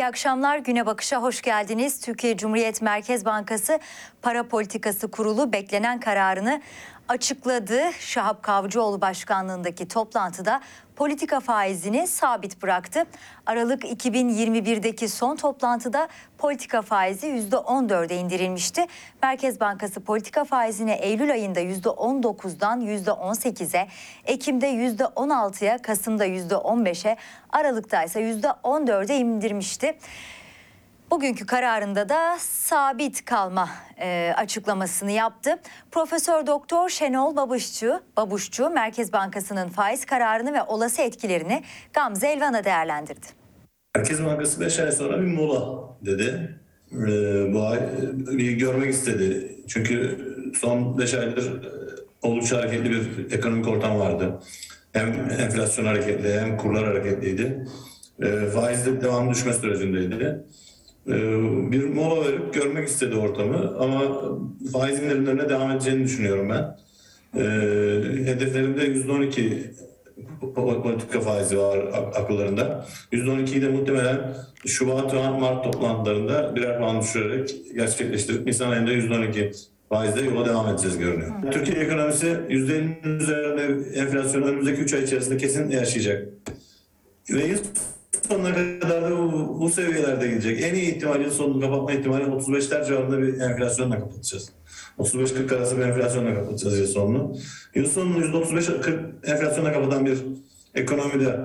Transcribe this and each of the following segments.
İyi akşamlar. Güne Bakış'a hoş geldiniz. Türkiye Cumhuriyet Merkez Bankası Para Politikası Kurulu beklenen kararını açıkladı. Şahap Kavcıoğlu başkanlığındaki toplantıda politika faizini sabit bıraktı. Aralık 2021'deki son toplantıda politika faizi %14'e indirilmişti. Merkez Bankası politika faizini Eylül ayında %19'dan %18'e, Ekim'de %16'ya, Kasım'da %15'e, Aralık'ta ise %14'e indirmişti. Bugünkü kararında da sabit kalma açıklamasını yaptı. Profesör Doktor Şenol Babuşçu Merkez Bankası'nın faiz kararını ve olası etkilerini Gamze Elvan'a değerlendirdi. Merkez Bankası 5 ay sonra bir mola dedi. Bu ay bir görmek istedi. Çünkü son 5 aydır oldukça hareketli bir ekonomik ortam vardı. Hem enflasyon hareketli hem kurlar hareketliydi. Faizde devam düşme sürecindeydi. Bir mola verip görmek istedi ortamı ama faiz indirimlerine devam edeceğini düşünüyorum ben. Hedeflerimde %12 politika faizi var akıllarında. %12'yi de muhtemelen Şubat ve Mart toplantılarında birer puan düşürerek gerçekleştirip Nisan ayında %12 faizle yola devam edeceğiz görünüyor. Türkiye ekonomisi %50'nin üzerinde enflasyonu önümüzdeki 3 ay içerisinde kesin yaşayacak. Ve yıl sonuna kadar da bu seviyelerde gidecek. En iyi ihtimal yıl sonunu kapatma ihtimali 35'ler civarında bir enflasyonla kapatacağız. 35-40 arası bir enflasyonla kapatacağız yıl sonunu. Yıl sonunu %35-40 enflasyonla kapatan bir ekonomide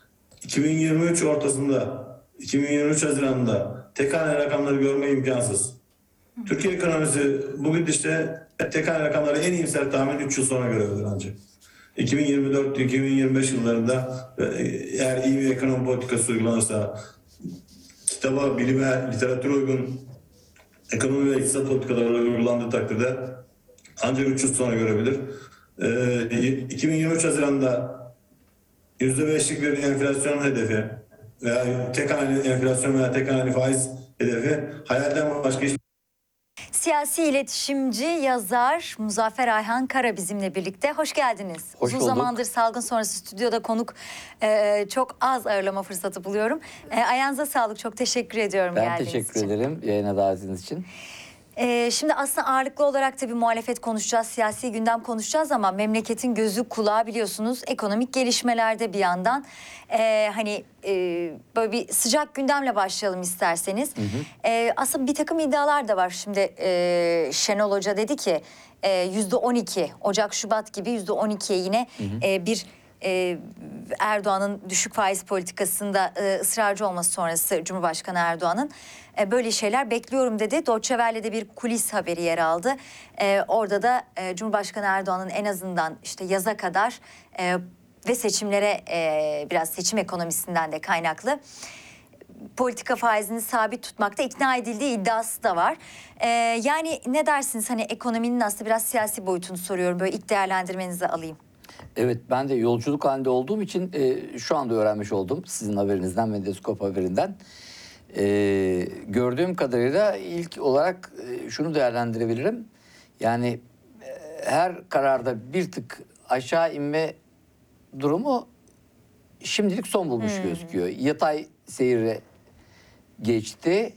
2023 ortasında, 2023 Haziran'da tek hane rakamları görme imkansız. Türkiye ekonomisi bugün işte tek hane rakamları en iyimser tahmin 3 yıl sonra görebilir ancak. 2024-2025 yıllarında eğer iyi bir ekonomi politikası uygulanırsa, kitaba, bilime, literatüre uygun ekonomi ve iktisat politikaları uygulandığı takdirde ancak 3 yıl sonra görebilir. 2023 Haziran'da %5'lik bir enflasyon hedefi veya tek haneli enflasyon veya tek haneli faiz hedefi hayalden başka hiçbir. Siyasi iletişimci, yazar Muzaffer Ayhan Kara bizimle birlikte. Hoş geldiniz. Hoş Uzun bulduk. zamandır salgın sonrası stüdyoda konuk çok az ağırlama fırsatı buluyorum. Ayağınıza sağlık. Çok teşekkür ediyorum Ben geldiğiniz teşekkür için. ederim yayına davetiniz için. Şimdi aslında ağırlıklı olarak tabii muhalefet konuşacağız, siyasi gündem konuşacağız ama memleketin gözü kulağı biliyorsunuz ekonomik gelişmelerde bir yandan. Böyle bir sıcak gündemle başlayalım isterseniz. Aslında bir takım iddialar da var. Şimdi Şenol Hoca dedi ki %12 Ocak-Şubat gibi %12'ye yine bir Erdoğan'ın düşük faiz politikasında ısrarcı olması sonrası Cumhurbaşkanı Erdoğan'ın böyle şeyler bekliyorum dedi. Deutsche Welle'de bir kulis haberi yer aldı. Orada da Cumhurbaşkanı Erdoğan'ın en azından işte yaza kadar ve seçimlere biraz seçim ekonomisinden de kaynaklı politika faizini sabit tutmakta ikna edildiği iddiası da var. Yani ne dersiniz, hani ekonominin aslında biraz siyasi boyutunu soruyorum, böyle ilk değerlendirmenizi alayım. Evet, ben de yolculuk halinde olduğum için şu anda öğrenmiş oldum sizin haberinizden, Medyascope haberinden. Gördüğüm kadarıyla ilk olarak şunu değerlendirebilirim. Yani her kararda bir tık aşağı inme durumu şimdilik son bulmuş gözüküyor. Yatay seyre geçti.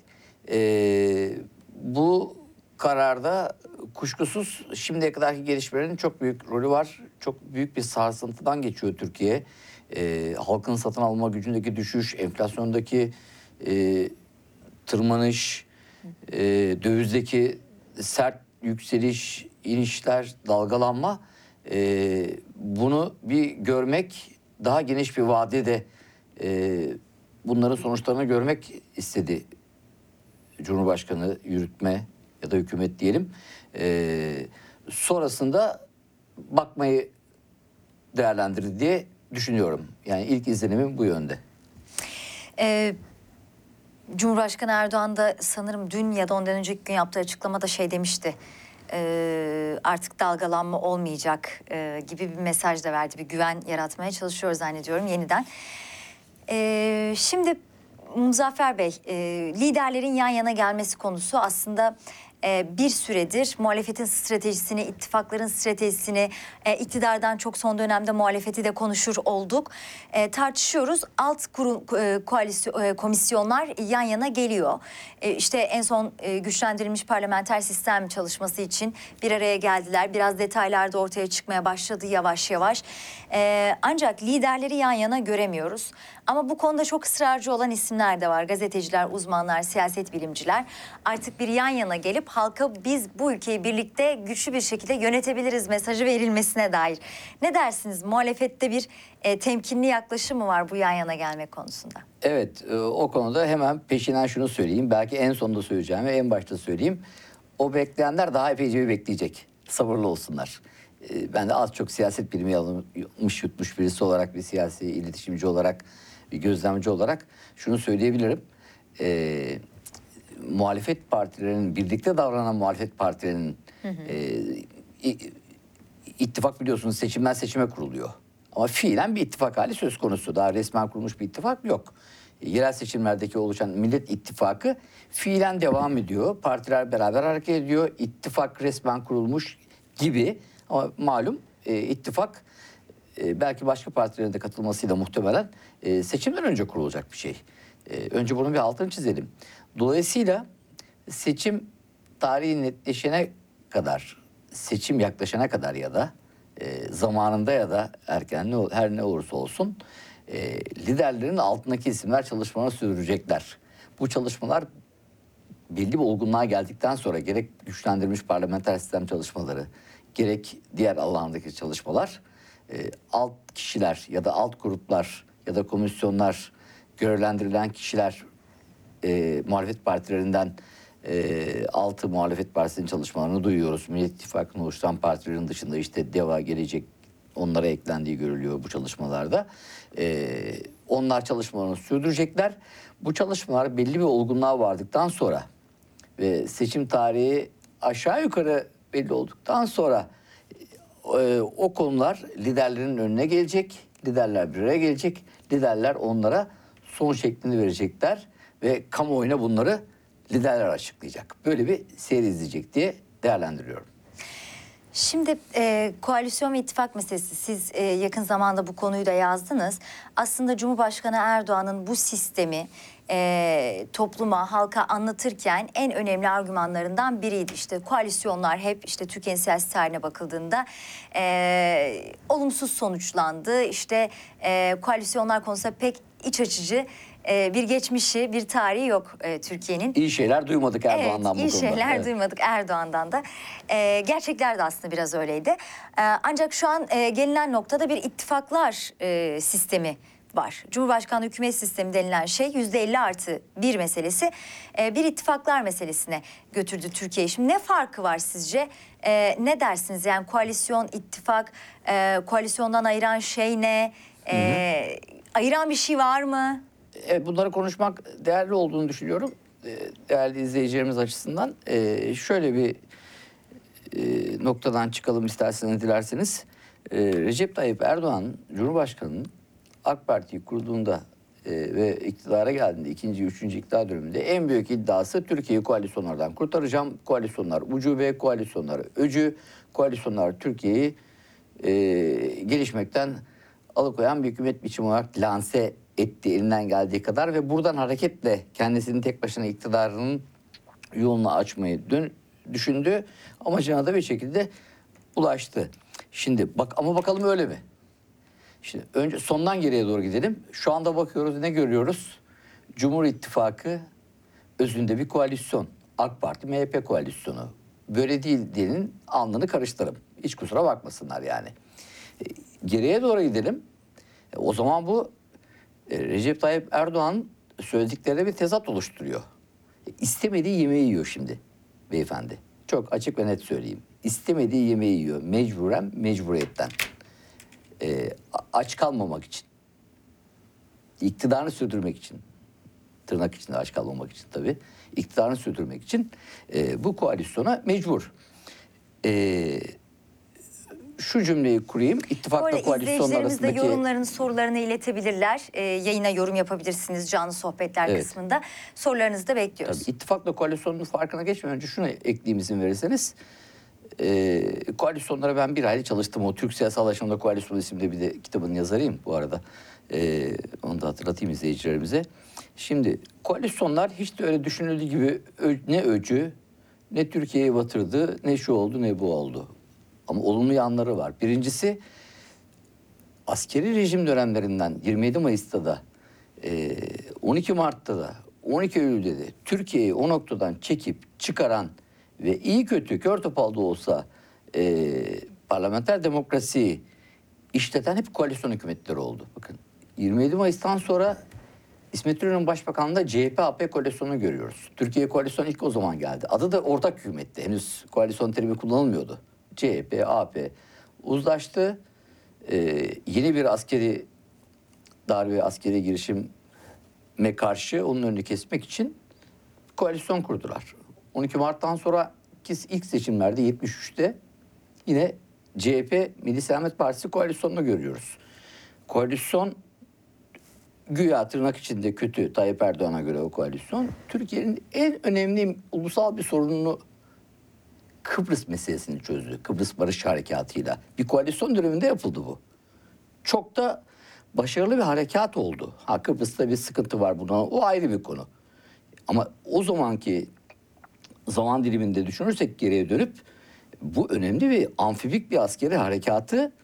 Bu kararda kuşkusuz şimdiye kadarki gelişmelerin çok büyük rolü var. Çok büyük bir sarsıntıdan geçiyor Türkiye. Halkın satın alma gücündeki düşüş, enflasyondaki tırmanış, dövizdeki sert yükseliş, inişler, dalgalanma. Bunu bir görmek, daha geniş bir vadede bunların sonuçlarını görmek istedi Cumhurbaşkanı, yürütme ya da hükümet diyelim. Sonrasında bakmayı değerlendirdi diye düşünüyorum. Yani ilk izlenimim bu yönde. Cumhurbaşkanı Erdoğan da sanırım dün ya da ondan önceki gün yaptığı açıklamada şey demişti. Artık dalgalanma olmayacak gibi bir mesaj da verdi. Bir güven yaratmaya çalışıyor zannediyorum yeniden. Şimdi Muzaffer Bey, liderlerin yan yana gelmesi konusu aslında bir süredir muhalefetin stratejisini, ittifakların stratejisini, iktidardan çok son dönemde muhalefeti de konuşur olduk. Tartışıyoruz. Alt komisyonlar yan yana geliyor. İşte en son güçlendirilmiş parlamenter sistem çalışması için bir araya geldiler. Biraz detaylar da ortaya çıkmaya başladı yavaş yavaş. Ancak liderleri yan yana göremiyoruz. Ama bu konuda çok ısrarcı olan isimler de var. Gazeteciler, uzmanlar, siyaset bilimciler artık bir yan yana gelip halka biz bu ülkeyi birlikte güçlü bir şekilde yönetebiliriz mesajı verilmesine dair. Ne dersiniz? Muhalefette bir temkinli yaklaşım mı var bu yan yana gelme konusunda? Evet, o konuda hemen peşinden şunu söyleyeyim. Belki en sonunda söyleyeceğim ve en başta söyleyeyim. O bekleyenler daha epeyce bir bekleyecek. Sabırlı olsunlar. Ben de az çok siyaset bilimi almış yutmuş birisi olarak, bir siyasi iletişimci olarak, bir gözlemci olarak şunu söyleyebilirim. Muhalefet partilerinin, birlikte davranan muhalefet partilerinin ittifak biliyorsunuz seçimden seçime kuruluyor. Ama fiilen bir ittifak hali söz konusu. Daha resmen kurulmuş bir ittifak yok. Yerel seçimlerdeki oluşan Millet İttifakı fiilen devam ediyor. Partiler beraber hareket ediyor. İttifak resmen kurulmuş gibi. Ama malum ittifak belki başka partilerin de katılmasıyla muhtemelen seçimden önce kurulacak bir şey. Önce bunun bir altını çizelim. Dolayısıyla seçim tarihi netleşene kadar, seçim yaklaşana kadar ya da zamanında ya da erken her ne olursa olsun liderlerin altındaki isimler çalışmalarını sürdürecekler. Bu çalışmalar belli bir olgunluğa geldikten sonra gerek güçlendirilmiş parlamenter sistem çalışmaları, gerek diğer alanlardaki çalışmalar alt kişiler ya da alt gruplar ya da komisyonlar, görevlendirilen kişiler muhalefet partilerinden altı muhalefet partisinin çalışmalarını duyuyoruz. Millet İttifakı'nı oluşturan partilerin dışında işte DEVA, Gelecek onlara eklendiği görülüyor bu çalışmalarda. Onlar çalışmalarını sürdürecekler. Bu çalışmalar belli bir olgunluğa vardıktan sonra ve seçim tarihi aşağı yukarı belli olduktan sonra o konular liderlerin önüne gelecek. Liderler bir araya gelecek. Liderler onlara son şeklini verecekler ve kamuoyuna bunları liderler açıklayacak. Böyle bir seyir izleyecek diye değerlendiriyorum. Şimdi koalisyon ve ittifak meselesi, siz yakın zamanda bu konuyu da yazdınız. Aslında Cumhurbaşkanı Erdoğan'ın bu sistemi topluma, halka anlatırken en önemli argümanlarından biriydi. İşte koalisyonlar hep işte Türkiye'nin siyasi tarihine bakıldığında olumsuz sonuçlandı. İşte koalisyonlar konusunda pek iç açıcı bir geçmişi, bir tarihi yok Türkiye'nin. İyi şeyler duymadık Erdoğan'dan bu konuda. Evet, iyi şeyler Evet. duymadık Erdoğan'dan da. Gerçekler de aslında biraz öyleydi. Ancak şu an gelinen noktada bir ittifaklar sistemi var. Cumhurbaşkanlığı hükümet sistemi denilen şey %50+1 meselesi bir ittifaklar meselesine götürdü Türkiye'yi. Şimdi ne farkı var sizce? Ne dersiniz? Yani koalisyon, ittifak, koalisyondan ayıran şey ne? Ayıran bir şey var mı? Evet, bunları konuşmak değerli olduğunu düşünüyorum. Değerli izleyicilerimiz açısından. Şöyle bir noktadan çıkalım isterseniz, dilerseniz. Recep Tayyip Erdoğan, Cumhurbaşkanı'nın AK Parti'yi kurduğunda ve iktidara geldiğinde, ikinci, üçüncü iktidar döneminde en büyük iddiası Türkiye'yi koalisyonlardan kurtaracağım. Koalisyonlar ucube, koalisyonlar öcü, koalisyonlar Türkiye'yi gelişmekten alıkoyan bir hükümet biçimi olarak lanse etti elinden geldiği kadar ve buradan hareketle kendisinin tek başına iktidarının yolunu açmayı düşündü. Amacına da bir şekilde ulaştı. Şimdi ama bakalım öyle mi? Şimdi önce sondan geriye doğru gidelim. Şu anda bakıyoruz, ne görüyoruz? Cumhur İttifakı özünde bir koalisyon. AK Parti MHP koalisyonu. Böyle değil diyenin alnını karıştıralım. Hiç kusura bakmasınlar yani. Geriye doğru gidelim. O zaman bu Recep Tayyip Erdoğan söylediklerine bir tezat oluşturuyor. İstemediği yemeği yiyor şimdi beyefendi. Çok açık ve net söyleyeyim. İstemediği yemeği yiyor. Mecburen, mecburiyetten. Aç kalmamak için. İktidarını sürdürmek için. Tırnak içinde aç kalmamak için tabii. İktidarını sürdürmek için bu koalisyona mecbur. şu cümleyi kurayım. Bu İttifakla arada koalisyon izleyicilerimiz de arasındaki... yorumlarını, sorularını iletebilirler. Yayına yorum yapabilirsiniz canlı sohbetler Evet. kısmında. Sorularınızı da bekliyoruz. Tabii, ittifakla koalisyonun farkına geçmeden önce şunu ekleyeyim izin verirseniz. Koalisyonlara ben bir aylık çalıştım. O Türk Siyasallaşımında Koalisyon isimli bir de kitabın yazarıyım bu arada. Onu da hatırlatayım izleyicilerimize. Şimdi koalisyonlar hiç de öyle düşünüldüğü gibi ne öcü, ne Türkiye'yi batırdı, ne şu oldu, ne bu oldu. Ama olumlu yanları var. Birincisi askeri rejim dönemlerinden 27 Mayıs'ta da 12 Mart'ta da 12 Eylül'de de Türkiye'yi o noktadan çekip çıkaran ve iyi kötü kör topal da olsa parlamenter demokrasiyi işleten hep koalisyon hükümetleri oldu. Bakın 27 Mayıs'tan sonra İsmet İnönü'nün başbakanlığında CHP-AP koalisyonunu görüyoruz. Türkiye koalisyon ilk o zaman geldi. Adı da ortak hükümetti. Henüz koalisyon terimi kullanılmıyordu. CHP, AP uzlaştı. Yeni bir askeri darbe, askeri girişime karşı onun önünü kesmek için koalisyon kurdular. 12 Mart'tan sonra ilk seçimlerde 73'te yine CHP Milli Selamet Partisi koalisyonunu görüyoruz. Koalisyon güya tırnak içinde kötü Tayyip Erdoğan'a göre o koalisyon Türkiye'nin en önemli ulusal bir sorununu Kıbrıs meselesini çözdü. Kıbrıs Barış Harekatı'yla. Bir koalisyon döneminde yapıldı bu. Çok da başarılı bir harekat oldu. Ha Kıbrıs'ta bir sıkıntı var buna. O ayrı bir konu. Ama o zamanki zaman diliminde düşünürsek geriye dönüp bu önemli bir amfibik bir askeri harekatı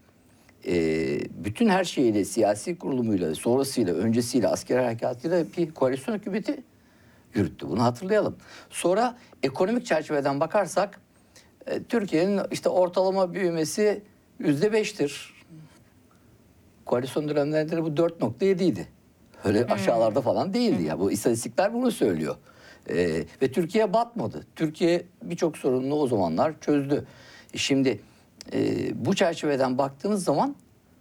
bütün her şeyiyle, siyasi kurulumuyla, sonrasıyla, öncesiyle, askeri harekatıyla bir koalisyon hükümeti yürüttü. Bunu hatırlayalım. Sonra ekonomik çerçeveden bakarsak Türkiye'nin işte ortalama büyümesi %5'tir. Koalisyon dönemlerinde bu 4,7 idi. Öyle aşağılarda falan değildi ya. Bu istatistikler bunu söylüyor. Ve Türkiye batmadı. Türkiye birçok sorununu o zamanlar çözdü. Şimdi bu çerçeveden baktığınız zaman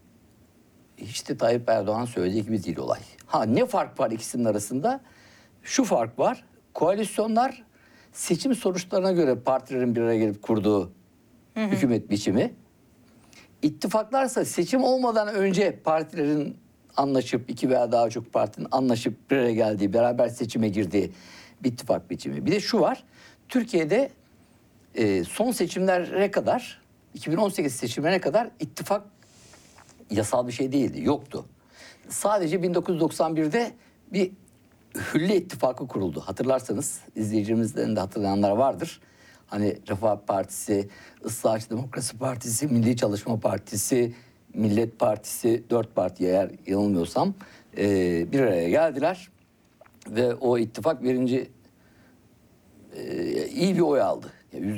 işte Tayyip Erdoğan söylediği gibi değil olay. Ha ne fark var ikisinin arasında? Şu fark var. Koalisyonlar seçim sonuçlarına göre partilerin bir araya gelip kurduğu hükümet biçimi. İttifaklarsa seçim olmadan önce partilerin anlaşıp iki veya daha çok partinin anlaşıp bir araya geldiği, beraber seçime girdiği bir ittifak biçimi. Bir de şu var. Türkiye'de son seçimlere kadar 2018 seçimlerine kadar ittifak yasal bir şey değildi. Yoktu. Sadece 1991'de bir Hülle İttifakı kuruldu. Hatırlarsanız izleyicilerimizden de hatırlayanlar vardır. Hani Refah Partisi, Islahatçı Demokrasi Partisi, Milli Çalışma Partisi, Millet Partisi, 4 parti eğer yanılmıyorsam bir araya geldiler. Ve o ittifak iyi bir oy aldı.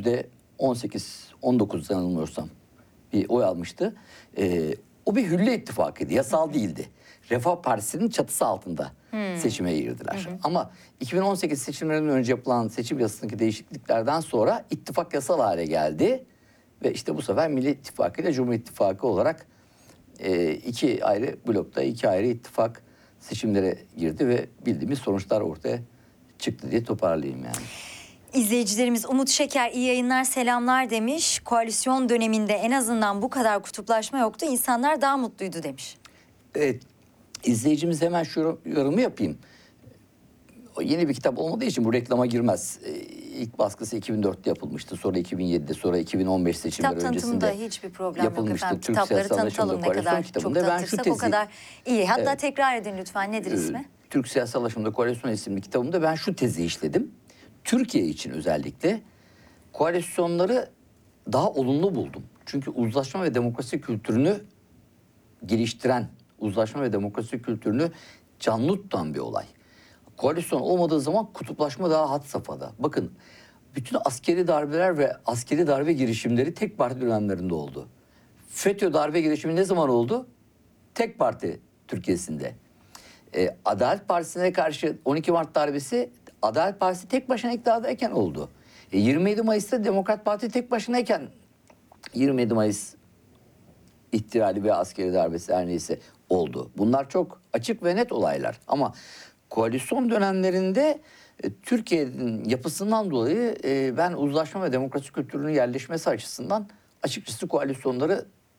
%18-19 yanılmıyorsam bir oy almıştı. O bir Hülle İttifakıydı. Yasal değildi. Refah Partisi'nin çatısı altında seçime girdiler. Ama 2018 seçimlerinden önce yapılan seçim yasasındaki değişikliklerden sonra ittifak yasal hale geldi. Ve işte bu sefer Milli İttifakı ile Cumhur İttifakı olarak iki ayrı blokta, iki ayrı ittifak seçimlere girdi ve bildiğimiz sonuçlar ortaya çıktı diye toparlayayım yani. İzleyicilerimiz Umut Şeker iyi yayınlar, selamlar demiş. Koalisyon döneminde en azından bu kadar kutuplaşma yoktu. İnsanlar daha mutluydu demiş. Evet. İzleyicimiz hemen şu yorumu yapayım. O yeni bir kitap olmadığı için bu reklama girmez. İlk baskısı 2004'te yapılmıştı. Sonra 2007'de, sonra 2015 seçimleri Kitap öncesinde tanıtımında hiçbir problem yok yapılmıştı. efendim. Türk Kitapları Siyasallaşımında tanıtalım ne Koalisyon kadar çok kitabında. Ben şu tanıtırsak tezi, o kadar iyi. Hatta Evet. tekrar edin lütfen. Nedir ismi? Türk Siyasallaşımında Koalisyon isimli kitabımda ben şu tezi işledim. Türkiye için özellikle koalisyonları daha olumlu buldum. Çünkü uzlaşma ve demokrasi kültürünü geliştiren, uzlaşma ve demokrasi kültürünü canlı tutan bir olay. Koalisyon olmadığı zaman kutuplaşma daha had safhada. Bakın bütün askeri darbeler ve askeri darbe girişimleri tek parti dönemlerinde oldu. FETÖ darbe girişimi ne zaman oldu? Tek parti Türkiye'sinde. Adalet Partisi'ne karşı 12 Mart darbesi Adalet Partisi tek başına iktidardayken oldu. 27 Mayıs'ta Demokrat Parti tek başınayken 27 Mayıs ihtilali ve askeri darbesi her neyse oldu. Bunlar çok açık ve net olaylar. Ama koalisyon dönemlerinde Türkiye'nin yapısından dolayı ben uzlaşma ve demokrasi kültürünün yerleşmesi açısından açıkçası koalisyonları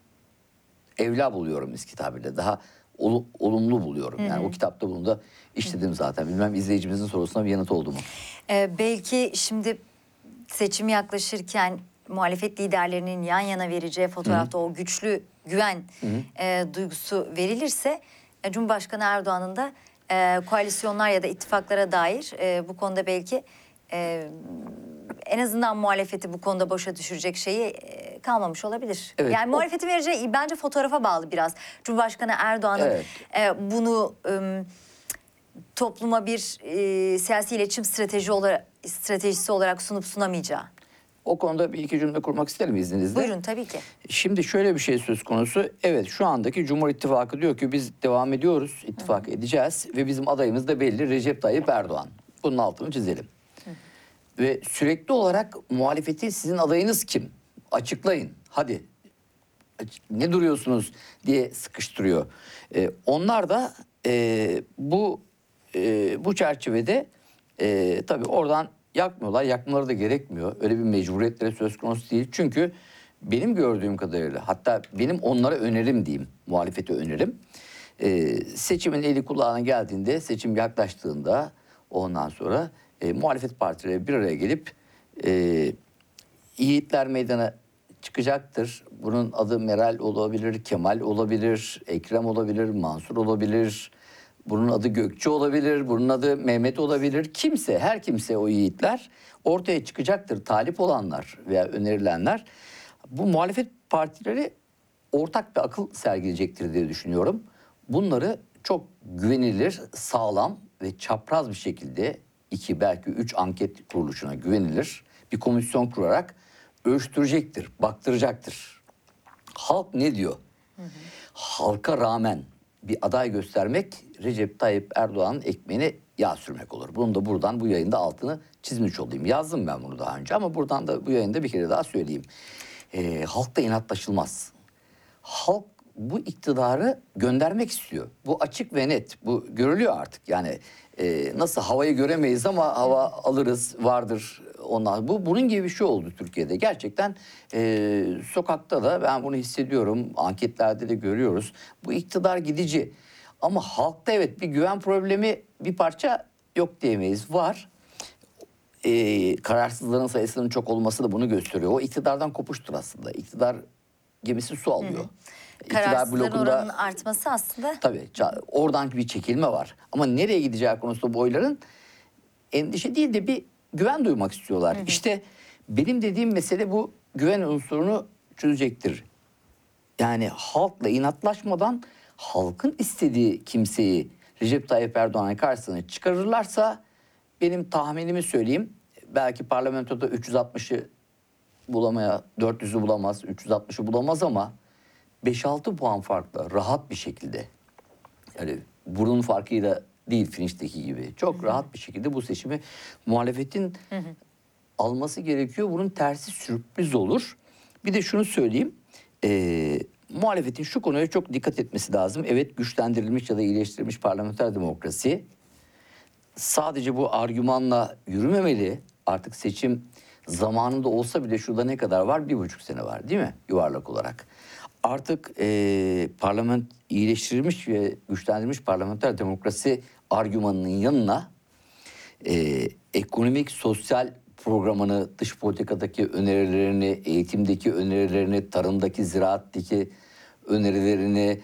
evla buluyorum eski tabirle. Daha olumlu buluyorum. Yani o kitapta bunu da işledim zaten. Bilmem izleyicimizin sorusuna bir yanıt oldu mu? Belki şimdi seçim yaklaşırken muhalefet liderlerinin yan yana vereceği fotoğrafta o güçlü güven duygusu verilirse Cumhurbaşkanı Erdoğan'ın da koalisyonlar ya da ittifaklara dair bu konuda belki en azından muhalefeti bu konuda boşa düşürecek şeyi kalmamış olabilir. Evet, Yani muhalefetin vereceği bence fotoğrafa bağlı biraz. Cumhurbaşkanı Erdoğan'ın bunu topluma bir siyasi iletişim stratejisi olarak sunup sunamayacağı. O konuda bir iki cümle kurmak isterim izninizle. Buyurun tabii ki. Şimdi şöyle bir şey söz konusu. Evet, şu andaki Cumhur İttifakı diyor ki biz devam ediyoruz, ittifak edeceğiz ve bizim adayımız da belli, Recep Tayyip Erdoğan. Bunun altını çizelim. Ve sürekli olarak muhalefeti sizin adayınız kim? Açıklayın, hadi. Ne duruyorsunuz diye sıkıştırıyor. Onlar da bu çerçevede tabii oradan yakmıyorlar. Yakmaları da gerekmiyor. Öyle bir mecburiyetleri söz konusu değil. Çünkü benim gördüğüm kadarıyla, hatta benim onlara önerim diyeyim, muhalefete önerim. Seçimin eli kulağına geldiğinde, seçim yaklaştığında ondan sonra muhalefet partileri bir araya gelip yiğitler meydana çıkacaktır. Bunun adı Meral olabilir, Kemal olabilir, Ekrem olabilir, Mansur olabilir. Bunun adı Gökçe olabilir, bunun adı Mehmet olabilir. Kimse, her kimse o yiğitler ortaya çıkacaktır. Talip olanlar veya önerilenler. Bu muhalefet partileri ortak bir akıl sergileyecektir diye düşünüyorum. Bunları çok güvenilir, sağlam ve çapraz bir şekilde 2 belki 3 anket kuruluşuna güvenilir bir komisyon kurarak ölçtürecektir, baktıracaktır. Halk ne diyor? Halka rağmen bir aday göstermek Recep Tayyip Erdoğan'ın ekmeğine yağ sürmek olur. Bunu da buradan bu yayında altını çizmiş olayım. Yazdım ben bunu daha önce ama buradan da bu yayında bir kere daha söyleyeyim. Halkta inatlaşılmaz. Halk bu iktidarı göndermek istiyor. Bu açık ve net. Bu görülüyor artık. Yani nasıl havayı göremeyiz ama hava alırız, vardır onlar. Bunun gibi bir şey oldu Türkiye'de. Gerçekten sokakta da ben bunu hissediyorum. Anketlerde de görüyoruz. Bu iktidar gidici. Ama halkta evet bir güven problemi bir parça yok diyemeyiz. Var. Kararsızların sayısının çok olması da bunu gösteriyor. O iktidardan kopuştur aslında. İktidar gemisi su alıyor. Kararsızların oranının artması aslında. Tabii oradan bir çekilme var. Ama nereye gideceği konusunda bu oyların endişe değil de bir güven duymak istiyorlar. İşte benim dediğim mesele bu güven unsurunu çözecektir. Yani halkla inatlaşmadan halkın istediği kimseyi Recep Tayyip Erdoğan'ın karşısına çıkarırlarsa benim tahminimi söyleyeyim. Belki parlamentoda 360'ı bulamaya, 400'ü bulamaz, 360'ı bulamaz ama 5-6 puan farkla rahat bir şekilde, yani burun farkıyla değil finişteki gibi, çok rahat bir şekilde bu seçimi muhalefetin alması gerekiyor. Bunun tersi sürpriz olur. Bir de şunu söyleyeyim, muhalefetin şu konuya çok dikkat etmesi lazım. Evet, güçlendirilmiş ya da iyileştirilmiş parlamenter demokrasi sadece bu argümanla yürümemeli. Artık seçim zamanında olsa bile şurada ne kadar var? 1,5 sene var değil mi? Yuvarlak olarak. Artık iyileştirilmiş ve güçlendirilmiş parlamenter demokrasi argümanının yanına ekonomik, sosyal programını, dış politikadaki önerilerini, eğitimdeki önerilerini, tarımdaki, ziraattaki önerilerini,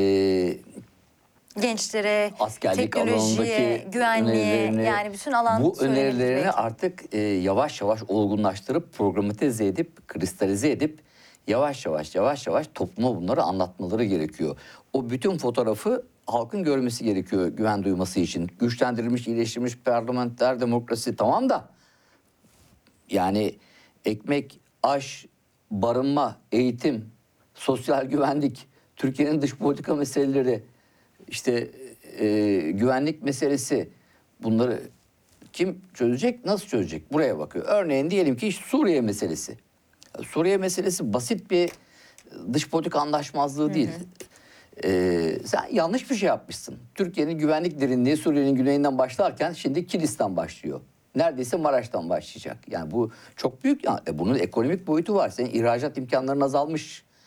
gençlere, askerlik teknolojiye, alanındaki güvenliğe, yani bütün alan bu söylememiz önerilerini belki. artık yavaş yavaş olgunlaştırıp, programize edip, kristalize edip yavaş yavaş topluma bunları anlatmaları gerekiyor. O bütün fotoğrafı halkın görmesi gerekiyor güven duyması için. Güçlendirilmiş, iyileştirilmiş parlamenter demokrasi tamam da yani ekmek, aş, barınma, eğitim, sosyal güvenlik, Türkiye'nin dış politika meseleleri, işte güvenlik meselesi, bunları kim çözecek, nasıl çözecek? Buraya bakıyor. Örneğin diyelim ki Suriye meselesi. Suriye meselesi basit bir dış politika anlaşmazlığı değil. Sen yanlış bir şey yapmışsın. Türkiye'nin güvenlik derinliği Suriye'nin güneyinden başlarken şimdi Kilis'ten başlıyor. Neredeyse Maraş'tan başlayacak. Yani bu çok büyük. Bunun ekonomik boyutu var. Senin ihracat imkanların azalmış.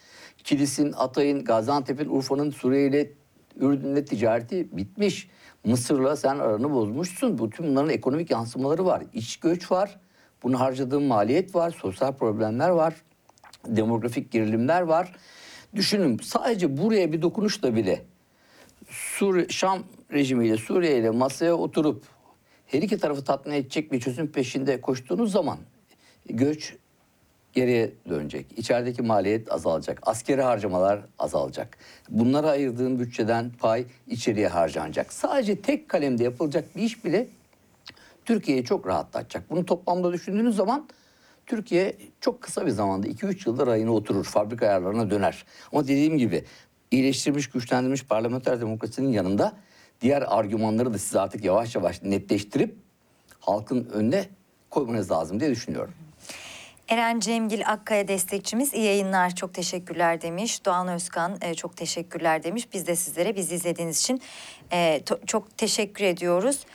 Kilis'in, Hatay'ın, Gaziantep'in, Urfa'nın, Suriye ile Ürdün'le ticareti bitmiş. Mısır'la sen aranı bozmuşsun. Bütün bunların ekonomik yansımaları var. İç göç var. Bunu harcadığın maliyet var. Sosyal problemler var. Demografik gerilimler var. Düşünün sadece buraya bir dokunuşla bile Şam rejimiyle Suriye ile masaya oturup her iki tarafı tatmin edecek bir çözüm peşinde koştuğunuz zaman göç geriye dönecek. İçerideki maliyet azalacak. Askeri harcamalar azalacak. Bunlara ayırdığın bütçeden pay içeriye harcanacak. Sadece tek kalemde yapılacak bir iş bile Türkiye'yi çok rahatlatacak. Bunu toplamda düşündüğünüz zaman Türkiye çok kısa bir zamanda 2-3 yılda rayına oturur. Fabrika ayarlarına döner. Ama dediğim gibi iyileştirilmiş, güçlendirilmiş parlamenter demokrasinin yanında diğer argümanları da siz artık yavaş yavaş netleştirip halkın önüne koymanız lazım diye düşünüyorum. Eren Cemgil Akkaya destekçimiz iyi yayınlar, çok teşekkürler demiş. Doğan Özkan çok teşekkürler demiş. Biz de sizlere bizi izlediğiniz için çok teşekkür ediyoruz.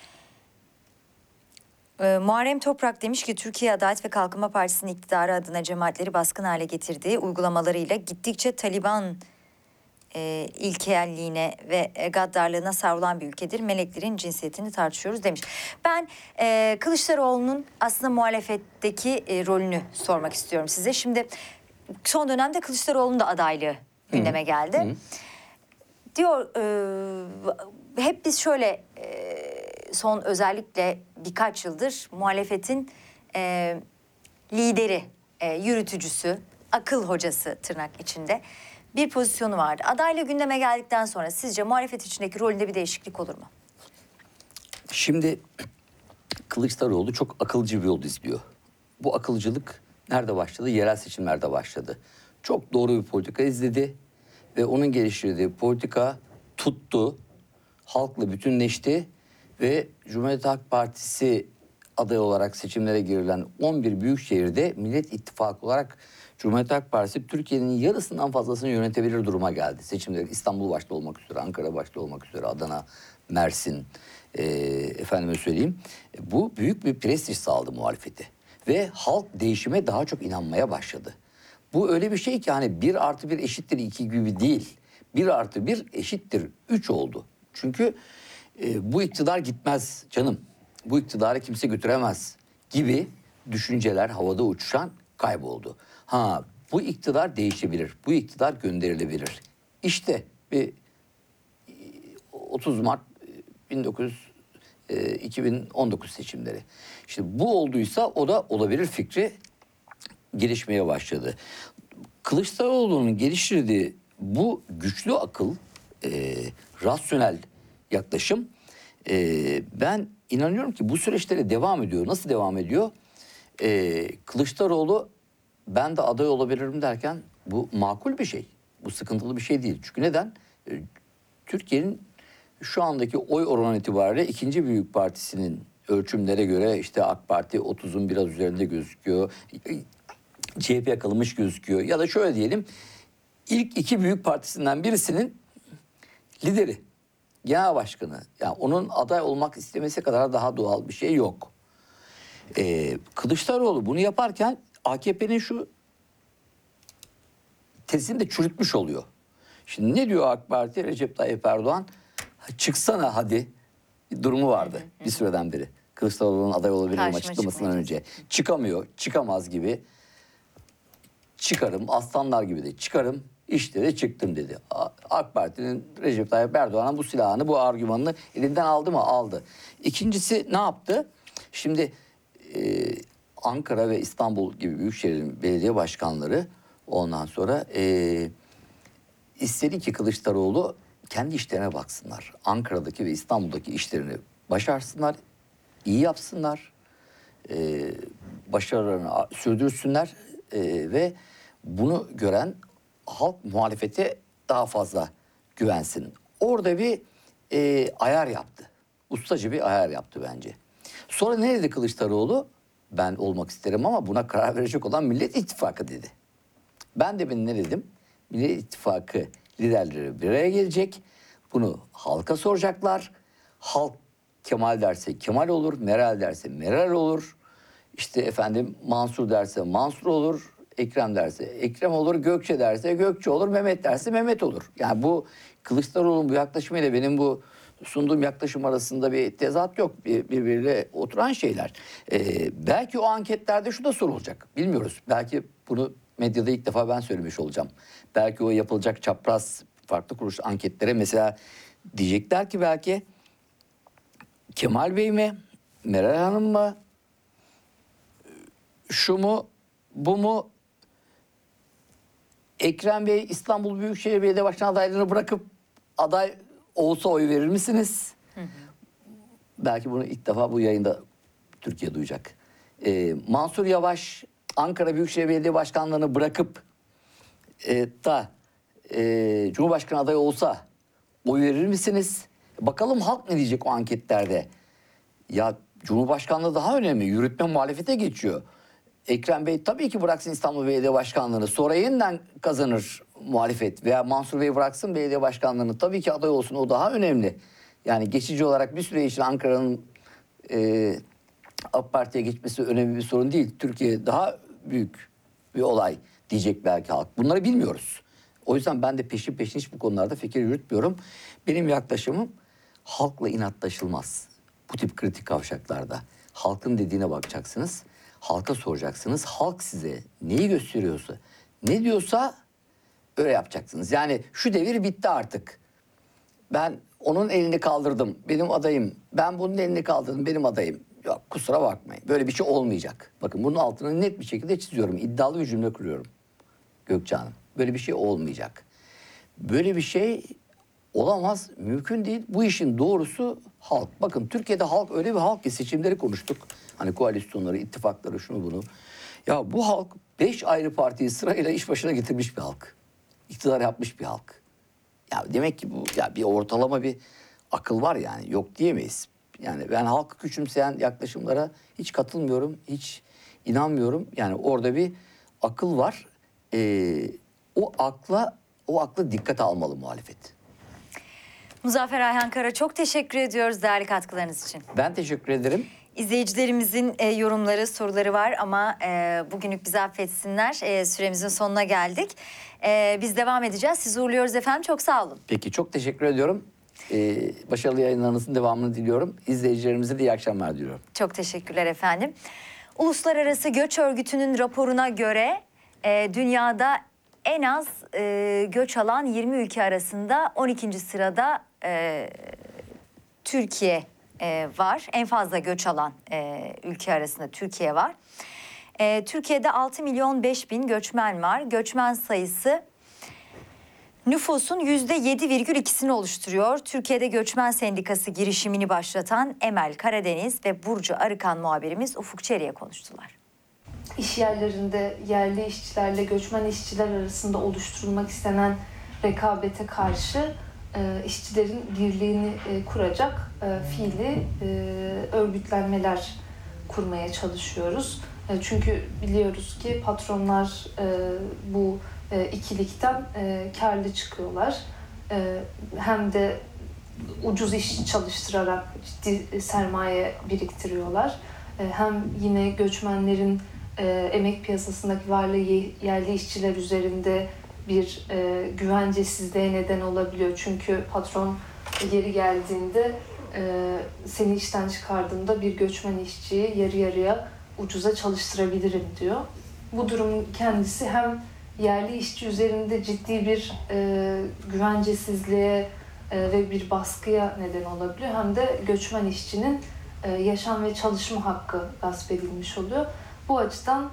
Muharrem Toprak demiş ki Türkiye Adalet ve Kalkınma Partisi'nin iktidarı adına cemaatleri baskın hale getirdiği uygulamalarıyla gittikçe Taliban ilkehelliğine ve gaddarlığına savrulan bir ülkedir. Meleklerin cinsiyetini tartışıyoruz demiş. Ben Kılıçdaroğlu'nun aslında muhalefetteki rolünü sormak istiyorum size. Şimdi son dönemde Kılıçdaroğlu'nun da adaylığı gündeme geldi. Diyor hep biz şöyle son özellikle birkaç yıldır muhalefetin lideri, yürütücüsü, akıl hocası tırnak içinde bir pozisyonu vardı. Adayla gündeme geldikten sonra sizce muhalefet içindeki rolünde bir değişiklik olur mu? Şimdi Kılıçdaroğlu çok akılcı bir yol izliyor. Bu akılcılık nerede başladı? Yerel seçimlerde başladı. Çok doğru bir politika izledi ve onun geliştirdiği politika tuttu, halkla bütünleşti ve Cumhuriyet Halk Partisi adayı olarak seçimlere girilen 11 büyük şehirde Millet İttifakı olarak Cumhuriyet Halk Partisi Türkiye'nin yarısından fazlasını yönetebilir duruma geldi. Seçimler İstanbul başta olmak üzere, Ankara başta olmak üzere, Adana, Mersin, efendime söyleyeyim. Bu büyük bir prestij sağladı muhalefeti. Ve halk değişime daha çok inanmaya başladı. Bu öyle bir şey ki hani 1 + 1 eşittir 2 gibi değil. 1 + 1 eşittir 3 oldu. Çünkü bu iktidar gitmez canım. Bu iktidarı kimse götüremez gibi düşünceler havada uçuşan kayboldu. Ha, bu iktidar değişebilir. Bu iktidar gönderilebilir. İşte bir 30 Mart 2019 seçimleri. İşte bu olduysa o da olabilir fikri gelişmeye başladı. Kılıçdaroğlu'nun geliştirdiği bu güçlü akıl, rasyonel yaklaşım ben inanıyorum ki bu süreçlere devam ediyor. Nasıl devam ediyor? Kılıçdaroğlu ben de aday olabilirim derken bu makul bir şey. Bu sıkıntılı bir şey değil. Çünkü neden? Türkiye'nin şu andaki oy oranı itibariyle ikinci büyük partisinin ölçümlere göre işte AK Parti 30'un biraz üzerinde gözüküyor. CHP yakalamış gözüküyor. Ya da şöyle diyelim, ilk iki büyük partisinden birisinin lideri, genel başkanı. Yani onun aday olmak istemesi kadar daha doğal bir şey yok. Kılıçdaroğlu bunu yaparken AKP'nin şu tezini de çürütmüş oluyor. Şimdi ne diyor AK Parti? Recep Tayyip Erdoğan çıksana hadi durumu vardı bir süreden beri. Kılıçdaroğlu'nun aday olabilirim açıklamasından önce. Çıkamıyor, çıkamaz gibi. Çıkarım, aslanlar gibi de çıkarım, işte de çıktım dedi. AK Parti'nin Recep Tayyip Erdoğan'ın bu silahını, bu argümanını elinden aldı mı? Aldı. İkincisi ne yaptı? Şimdi Ankara ve İstanbul gibi büyük şehirlerin belediye başkanları ondan sonra istedi ki Kılıçdaroğlu kendi işlerine baksınlar. Ankara'daki ve İstanbul'daki işlerini başarsınlar, iyi yapsınlar, başarılarını sürdürsünler ve bunu gören halk muhalefete daha fazla güvensin. Orada bir ayar yaptı. Ustaca bir ayar yaptı bence. Sonra ne dedi Kılıçdaroğlu? Ben olmak isterim ama buna karar verecek olan Millet İttifakı dedi. Ben de ne dedim? Millet İttifakı liderleri bir araya gelecek. Bunu halka soracaklar. Halk Kemal derse Kemal olur, Meral derse Meral olur. İşte efendim Mansur derse Mansur olur. Ekrem derse Ekrem olur, Gökçe derse Gökçe olur, Mehmet derse Mehmet olur. Yani bu Kılıçdaroğlu'nun bu yaklaşımıyla benim bu sunduğum yaklaşım arasında bir tezat yok. Birbiriyle oturan şeyler. Belki o anketlerde şu da sorulacak. Bilmiyoruz. Belki bunu medyada ilk defa ben söylemiş olacağım. Belki o yapılacak çapraz farklı kuruluş anketlere mesela diyecekler ki belki Kemal Bey mi, Meral Hanım mı, şu mu, bu mu, Ekrem Bey İstanbul Büyükşehir Belediye Başkanı adaylığını bırakıp aday olsa oy verir misiniz? Belki bunu ilk defa bu yayında Türkiye duyacak. Mansur Yavaş Ankara Büyükşehir Belediye Başkanlığı'nı bırakıp Cumhurbaşkanı adayı olsa oy verir misiniz? Bakalım halk ne diyecek o anketlerde? Ya Cumhurbaşkanlığı daha önemli. Yürütme muhalefete geçiyor. Ekrem Bey tabii ki bıraksın İstanbul Belediye Başkanlığı'nı. Sonra yeniden kazanır muhalefet. Veya Mansur Bey bıraksın belediye başkanlığını. Tabii ki aday olsun. O daha önemli. Yani geçici olarak bir süre için Ankara'nın AK Parti'ye geçmesi önemli bir sorun değil. Türkiye daha büyük bir olay diyecek belki halk. Bunları bilmiyoruz. O yüzden ben de peşin hiç bu konularda fikir yürütmüyorum. Benim yaklaşımım halkla inatlaşılmaz. Bu tip kritik kavşaklarda. Halkın dediğine bakacaksınız. Halka soracaksınız. Halk size neyi gösteriyorsa, ne diyorsa öyle yapacaksınız. Yani şu devir bitti artık. Ben onun elini kaldırdım, benim adayım. Ben bunun elini kaldırdım, benim adayım. Yok, kusura bakmayın. Böyle bir şey olmayacak. Bakın bunun altını net bir şekilde çiziyorum. İddialı bir cümle kuruyorum Gökçe Hanım. Böyle bir şey olmayacak. Böyle bir şey olamaz, mümkün değil. Bu işin doğrusu halk. Bakın Türkiye'de halk öyle bir halk ki seçimleri konuştuk. Hani koalisyonları, ittifakları, şunu bunu. Ya bu halk 5 ayrı partiyi sırayla iş başına getirmiş bir halk. İktidar yapmış bir halk. Ya demek ki bu ya bir ortalama bir akıl var yani. Yok diyemeyiz. Yani ben halkı küçümseyen yaklaşımlara hiç katılmıyorum, hiç inanmıyorum. Yani orada bir akıl var. O akla dikkate almalı muhalefet. Muzaffer Ayhan Kara, çok teşekkür ediyoruz değerli katkılarınız için. Ben teşekkür ederim. İzleyicilerimizin yorumları, soruları var ama bugünlük bizi affetsinler. Süremizin sonuna geldik. Biz devam edeceğiz. Sizi uğurluyoruz efendim. Çok sağ olun. Peki, çok teşekkür ediyorum. Başarılı yayınlarınızın devamını diliyorum. İzleyicilerimize de iyi akşamlar diliyorum. Çok teşekkürler efendim. Uluslararası Göç Örgütü'nün raporuna göre dünyada en az göç alan 20 ülke arasında 12. sırada Türkiye var. En fazla göç alan ülke arasında Türkiye var. Türkiye'de 6 milyon 5 bin göçmen var. Göçmen sayısı nüfusun %7,2'sini oluşturuyor. Türkiye'de Göçmen Sendikası girişimini başlatan Emel Karadeniz ve Burcu Arıkan muhabirimiz Ufuk Çelik'e konuştular. İş yerlerinde yerli işçilerle göçmen işçiler arasında oluşturulmak istenen rekabete karşı işçilerin birliğini kuracak fiili örgütlenmeler kurmaya çalışıyoruz. Çünkü biliyoruz ki patronlar bu ikilikten kârlı çıkıyorlar. Hem de ucuz iş çalıştırarak ciddi sermaye biriktiriyorlar. Hem yine göçmenlerin emek piyasasındaki varlığı yerli işçiler üzerinde bir güvencesizliğe neden olabiliyor. Çünkü patron geri geldiğinde seni işten çıkardığımda bir göçmen işçiyi yarı yarıya ucuza çalıştırabilirim diyor. Bu durumun kendisi hem yerli işçi üzerinde ciddi bir güvencesizliğe ve bir baskıya neden olabiliyor. Hem de göçmen işçinin yaşam ve çalışma hakkı gasp edilmiş oluyor. Bu açıdan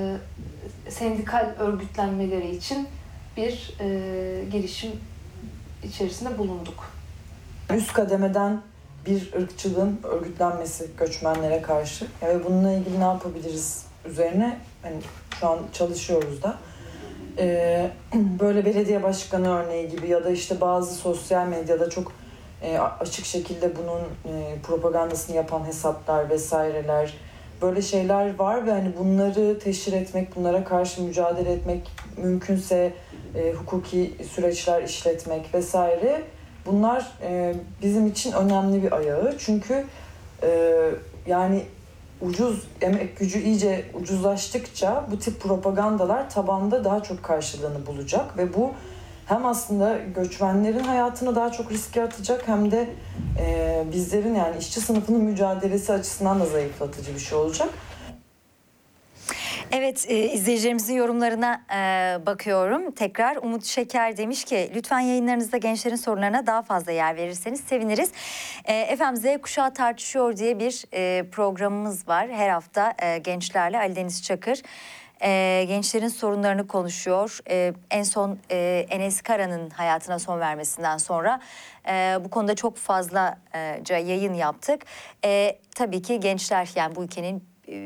sendikal örgütlenmeleri için bir girişim içerisinde bulunduk. Üst kademeden bir ırkçılığın örgütlenmesi göçmenlere karşı ve bununla ilgili ne yapabiliriz üzerine hani şu an çalışıyoruz da. Böyle belediye başkanı örneği gibi ya da işte bazı sosyal medyada çok açık şekilde bunun propagandasını yapan hesaplar vesaireler, böyle şeyler var ve hani bunları teşhir etmek, bunlara karşı mücadele etmek, mümkünse hukuki süreçler işletmek vesaire, bunlar bizim için önemli bir ayağı. Çünkü yani emek gücü iyice ucuzlaştıkça bu tip propagandalar tabanda daha çok karşılığını bulacak ve bu hem aslında göçmenlerin hayatını daha çok riske atacak hem de bizlerin yani işçi sınıfının mücadelesi açısından da zayıflatıcı bir şey olacak. Evet, izleyicilerimizin yorumlarına bakıyorum. Tekrar Umut Şeker demiş ki lütfen yayınlarınızda gençlerin sorunlarına daha fazla yer verirseniz seviniriz. Efendim Z kuşağı tartışıyor diye bir programımız var. Her hafta gençlerle Ali Deniz Çakır gençlerin sorunlarını konuşuyor. En son Enes Kara'nın hayatına son vermesinden sonra bu konuda çok fazlaca yayın yaptık. Tabii ki gençler yani bu ülkenin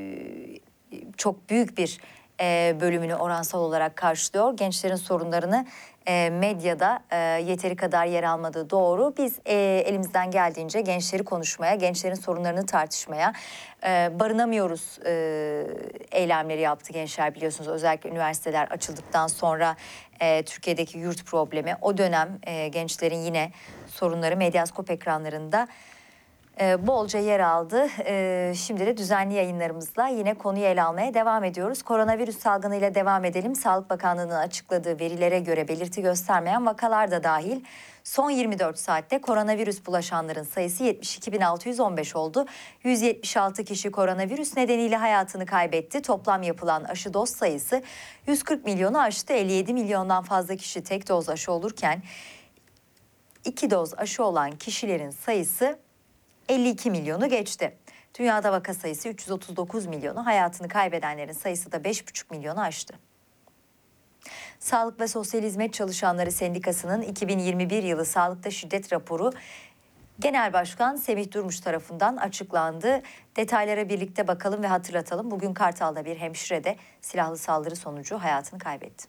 çok büyük bir bölümünü oransal olarak karşılıyor. Gençlerin sorunlarını medyada yeteri kadar yer almadığı doğru. Biz elimizden geldiğince gençleri konuşmaya, gençlerin sorunlarını tartışmaya, barınamıyoruz eylemleri yaptı gençler biliyorsunuz. Özellikle üniversiteler açıldıktan sonra Türkiye'deki yurt problemi, o dönem gençlerin yine sorunları Medyaskop ekranlarında bolca yer aldı. Şimdi de düzenli yayınlarımızla yine konuyu ele almaya devam ediyoruz. Koronavirüs salgınıyla devam edelim. Sağlık Bakanlığı'nın açıkladığı verilere göre belirti göstermeyen vakalar da dahil son 24 saatte koronavirüs bulaşanların sayısı 72.615 oldu. 176 kişi koronavirüs nedeniyle hayatını kaybetti. Toplam yapılan aşı doz sayısı 140 milyonu aştı. 57 milyondan fazla kişi tek doz aşı olurken 2 doz aşı olan kişilerin sayısı 52 milyonu geçti. Dünyada vaka sayısı 339 milyonu, hayatını kaybedenlerin sayısı da 5,5 milyonu aştı. Sağlık ve Sosyal Hizmet Çalışanları Sendikası'nın 2021 yılı sağlıkta şiddet raporu Genel Başkan Semih Durmuş tarafından açıklandı. Detaylara birlikte bakalım ve hatırlatalım. Bugün Kartal'da bir hemşire de silahlı saldırı sonucu hayatını kaybetti.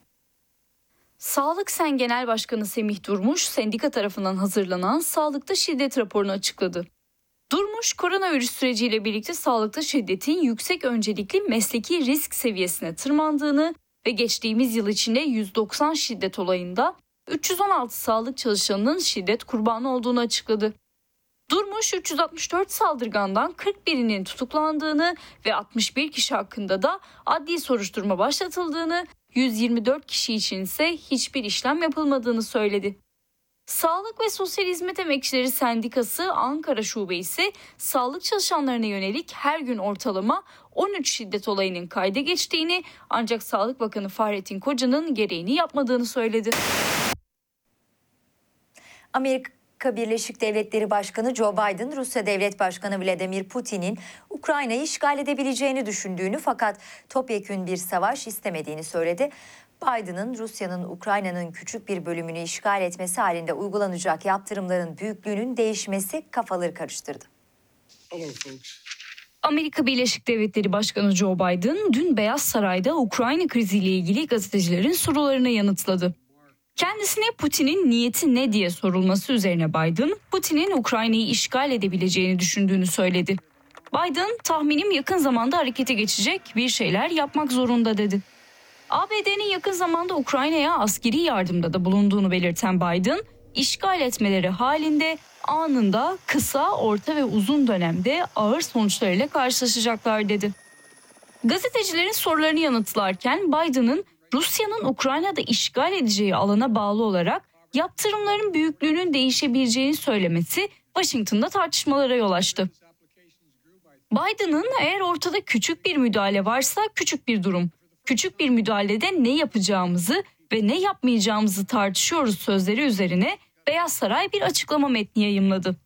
Sağlık Sen Genel Başkanı Semih Durmuş, sendika tarafından hazırlanan sağlıkta şiddet raporunu açıkladı. Durmuş, koronavirüs süreciyle birlikte sağlıkta şiddetin yüksek öncelikli mesleki risk seviyesine tırmandığını ve geçtiğimiz yıl içinde 190 şiddet olayında 316 sağlık çalışanının şiddet kurbanı olduğunu açıkladı. Durmuş, 364 saldırgandan 41'inin tutuklandığını ve 61 kişi hakkında da adli soruşturma başlatıldığını, 124 kişi için ise hiçbir işlem yapılmadığını söyledi. Sağlık ve Sosyal Hizmet Emekçileri Sendikası Ankara Şube ise sağlık çalışanlarına yönelik her gün ortalama 13 şiddet olayının kayda geçtiğini ancak Sağlık Bakanı Fahrettin Koca'nın gereğini yapmadığını söyledi. Amerika Birleşik Devletleri Başkanı Joe Biden, Rusya Devlet Başkanı Vladimir Putin'in Ukrayna'yı işgal edebileceğini düşündüğünü fakat topyekün bir savaş istemediğini söyledi. Biden'ın Rusya'nın Ukrayna'nın küçük bir bölümünü işgal etmesi halinde uygulanacak yaptırımların büyüklüğünün değişmesi kafaları karıştırdı. Amerika Birleşik Devletleri Başkanı Joe Biden dün Beyaz Saray'da Ukrayna kriziyle ilgili gazetecilerin sorularına yanıtladı. Kendisine Putin'in niyeti ne diye sorulması üzerine Biden, Putin'in Ukrayna'yı işgal edebileceğini düşündüğünü söyledi. Biden, tahminim yakın zamanda harekete geçecek, bir şeyler yapmak zorunda dedi. ABD'nin yakın zamanda Ukrayna'ya askeri yardımda da bulunduğunu belirten Biden, işgal etmeleri halinde anında kısa, orta ve uzun dönemde ağır sonuçlarıyla karşılaşacaklar dedi. Gazetecilerin sorularını yanıtlarken Biden'ın Rusya'nın Ukrayna'da işgal edeceği alana bağlı olarak yaptırımların büyüklüğünün değişebileceğini söylemesi Washington'da tartışmalara yol açtı. Biden'ın eğer ortada küçük bir müdahale varsa küçük bir durum, küçük bir müdahalede ne yapacağımızı ve ne yapmayacağımızı tartışıyoruz sözleri üzerine Beyaz Saray bir açıklama metni yayımladı.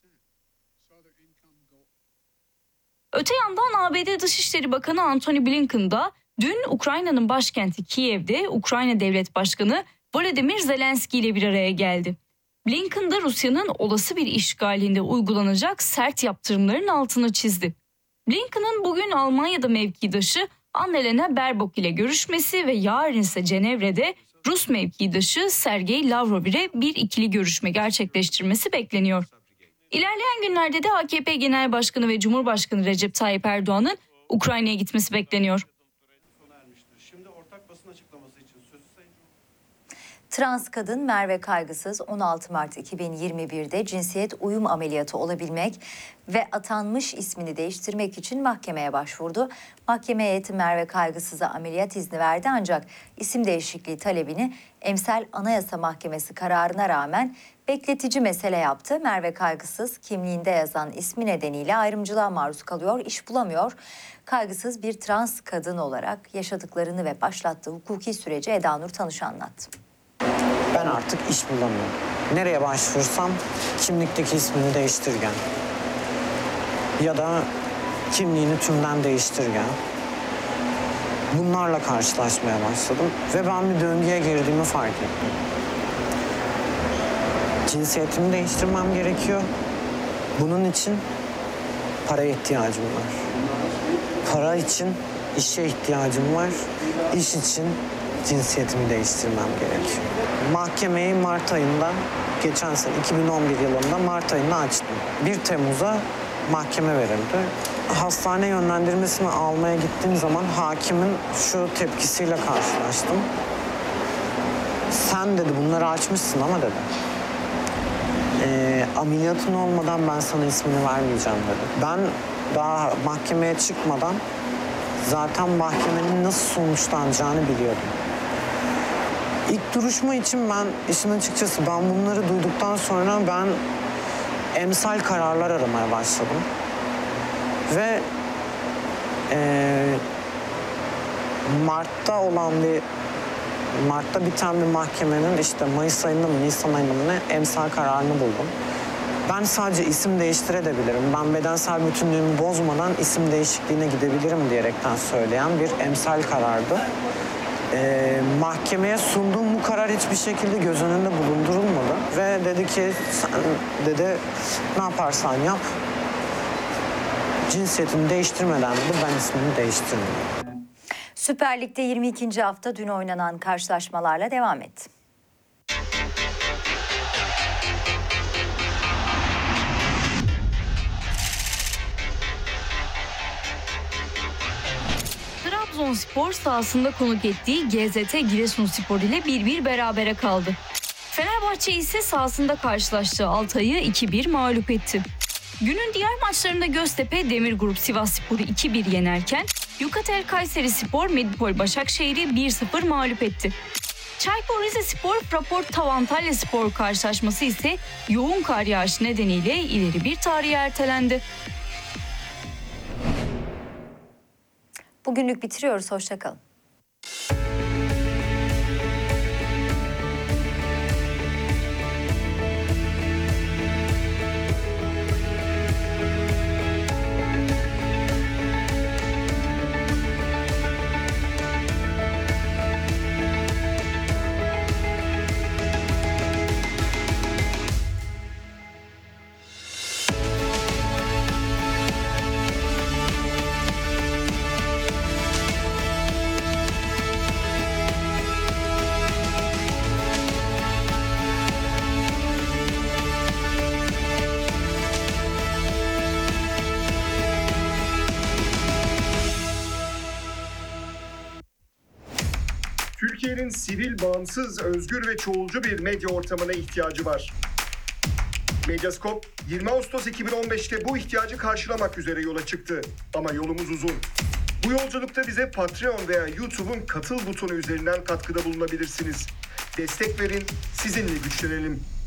Öte yandan ABD Dışişleri Bakanı Antony Blinken da dün Ukrayna'nın başkenti Kiev'de Ukrayna Devlet Başkanı Volodymyr Zelenski ile bir araya geldi. Blinken de Rusya'nın olası bir işgalinde uygulanacak sert yaptırımların altını çizdi. Blinken'ın bugün Almanya'da mevkidaşı Annalena Baerbock ile görüşmesi ve yarın ise Cenevre'de Rus mevkidaşı Sergey Lavrov ile bir ikili görüşme gerçekleştirmesi bekleniyor. İlerleyen günlerde de AKP Genel Başkanı ve Cumhurbaşkanı Recep Tayyip Erdoğan'ın Ukrayna'ya gitmesi bekleniyor. Trans kadın Merve Kaygısız 16 Mart 2021'de cinsiyet uyum ameliyatı olabilmek ve atanmış ismini değiştirmek için mahkemeye başvurdu. Mahkeme heyeti Merve Kaygısız'a ameliyat izni verdi ancak isim değişikliği talebini Emsal Anayasa Mahkemesi kararına rağmen bekletici mesele yaptı. Merve Kaygısız kimliğinde yazan ismi nedeniyle ayrımcılığa maruz kalıyor, iş bulamıyor. Kaygısız bir trans kadın olarak yaşadıklarını ve başlattığı hukuki süreci Eda Nur Tanış anlattı. Ben artık iş bulamıyorum. Nereye başvursam kimlikteki ismini değiştirgen ya da kimliğini tümden değiştirgen. Bunlarla karşılaşmaya başladım ve ben bir döngüye girdiğimi fark ettim. Cinsiyetimi değiştirmem gerekiyor. Bunun için paraya ihtiyacım var. Para için işe ihtiyacım var. İş için cinsiyetimi değiştirmem gerekiyor. Mahkemeyi Mart ayında, geçen sene 2011 yılında Mart ayında açtım. 1 Temmuz'a mahkeme verildi. Hastane yönlendirmesini almaya gittiğim zaman hakimin şu tepkisiyle karşılaştım. Sen dedi bunları açmışsın ama dedi. Ameliyatın olmadan ben sana ismini vermeyeceğim dedi. Ben daha mahkemeye çıkmadan zaten mahkemenin nasıl sonuçlanacağını biliyordum. İlk duruşma için ben işin açıkçası bunları duyduktan sonra ben emsal kararlar aramaya başladım. Ve Mart'ta biten bir mahkemenin işte Mayıs ayında mı Nisan ayında mı ne emsal kararını buldum. Ben sadece isim değiştirebilirim. Ben bedensel bütünlüğümü bozmadan isim değişikliğine gidebilirim diyerekten söyleyen bir emsal karardı. Mahkemeye sunduğum bu karar hiçbir şekilde göz önünde bulundurulmadı. Ve dedi ki sen dedi ne yaparsan yap cinsiyetini değiştirmeden de ben ismimi değiştirmiyorum. Süper Lig'de 22. hafta dün oynanan karşılaşmalarla devam etti. Trabzonspor sahasında konuk ettiği GZT Giresunspor ile 1-1 berabere kaldı. Fenerbahçe ise sahasında karşılaştığı Altay'ı 2-1 mağlup etti. Günün diğer maçlarında Göztepe Demirgrup Sivasspor'u 2-1 yenerken Yukatel Kayserispor Medipol Başakşehir'i 1-0 mağlup etti. Çaykur Rizespor Fraport Tavantalyaspor karşılaşması ise yoğun kar yağışı nedeniyle ileri bir tarihe ertelendi. Bugünlük bitiriyoruz. Hoşça kalın. Türkiye'nin sivil, bağımsız, özgür ve çoğulcu bir medya ortamına ihtiyacı var. Medyascope 20 Ağustos 2015'te bu ihtiyacı karşılamak üzere yola çıktı. Ama yolumuz uzun. Bu yolculukta bize Patreon veya YouTube'un katıl butonu üzerinden katkıda bulunabilirsiniz. Destek verin, sizinle güçlenelim.